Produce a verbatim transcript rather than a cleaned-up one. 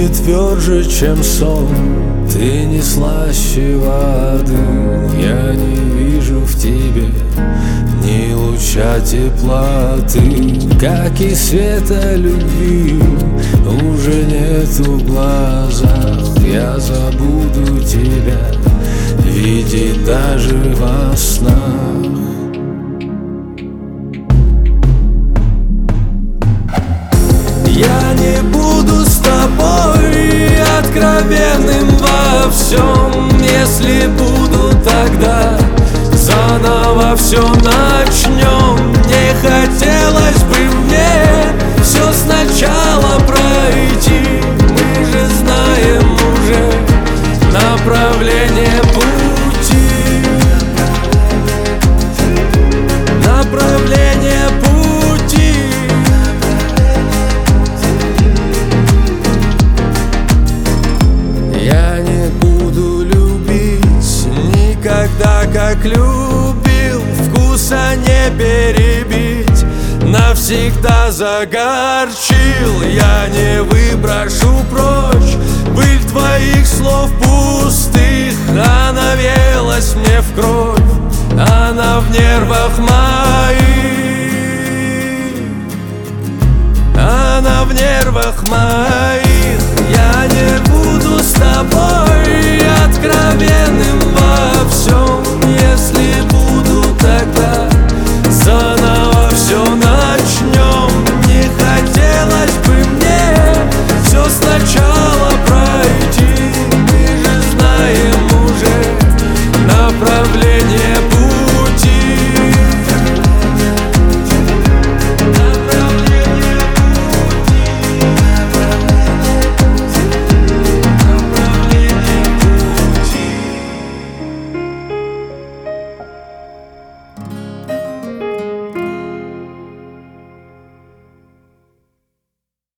не тверже, чем сон, ты не слаще воды. Я не вижу в тебе ни луча теплоты, как и света любви уже нет в глазах. Я забуду тебя видеть даже во снах. Я не буду с тобой откровенным во всем. Если буду, тогда заново все начнем. Не хотелось бы мне все сначала пройти. Мы же знаем уже направление пути. Направление пути. Я не буду любить никогда, как любил. Вкуса не перебить, навсегда загорчил. Я не выброшу прочь быль твоих слов пустых. Она въелась мне в кровь, она в нервах моих. Она в нервах моих. Я не буду с тобой